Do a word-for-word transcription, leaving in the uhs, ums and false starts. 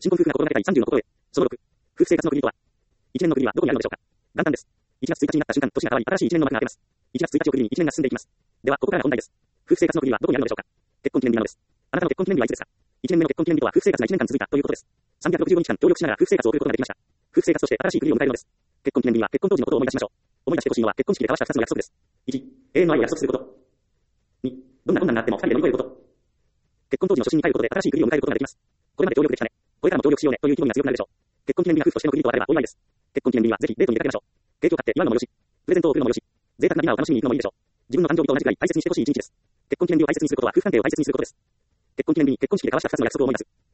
新婚夫婦が心がけたいさんじゅうの心得。そのろく。夫婦生活の区切りとは。いちねんの区切りはどこにあるのでしょうか。元旦です。いちがつついたちになった瞬間、年が変わり、新しいいちねんの幕が開けます。いちがつついたちを区切りにいちねんが進んでいきます。では、ここからが本題です。夫婦生活の区切りはどこにあるのでしょうか。結婚記念日なのです。あなたの結婚記念日はいつですか。いちねんめの結婚記念日とは夫婦生活がいちねんかん続いたということです。さんびゃくろくじゅうごにちかん協力しながら夫婦生活を送ることができました。夫婦生活として新しい区切りを迎えるのです。結婚記念日は結婚当時のことを思い出しましょう。思い出してほしいのは結婚式で交わしたふたつの約束です。いち、永遠の愛を約束すること。に、どんな困難があってもふたりで乗り越えること。結婚当時の初心に帰ることで新しい区切りを迎えることができます。これまで協力できたね。これからも協力しようねという気分が強くなるでしょう。結婚記念日が夫婦としての区切りと分かればお祝いです。結婚記念日にはぜひデートに出かけましょう。ケーキを買って祝うのもよし、プレゼントを送るのもよし、贅沢なディナーを楽しみに行くのもいいでしょう。自分の誕生日と同じくらい大切にしてほしい一日です。結婚記念日を大切にすることは夫婦関係を大切にすることです。結婚記念日に結婚式で交わしたふたつの約束を思い出す。